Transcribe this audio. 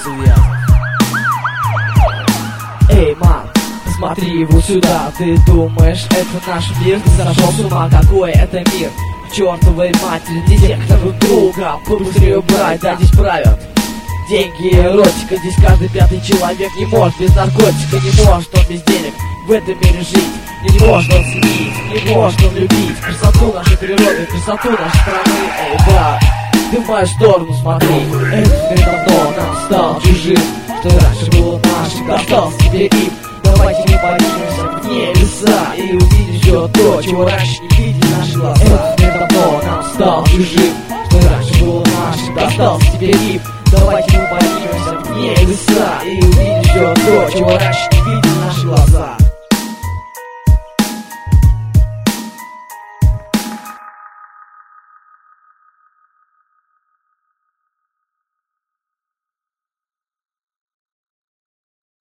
связан. Эй, мам, смотри вот сюда. Ты думаешь, это наш мир? Ты сошел с ума, какой это мир? К чертовой матери, детектор друг друга. Побыстрее убрать, да здесь правят деньги и эротика. Здесь каждый пятый человек не может без наркотика. Не может он без денег в этом мире жить. Не может он ценить, не может он любить красоту нашей природы, красоту нашей страны. Эй, брат, ты в мою сторону смотри. Этот мир давно нам стал чужим. Что раньше было нашим, достался тебе им. Давайте мы поднимемся в небеса и увидим все то, чего раньше не видели наши глаза. Этот мир давно нам стал чужим. Что раньше было нашим, достался тебе им. Давайте мы поднимемся в небеса и увидим все то, чего раньше не видели наши глаза.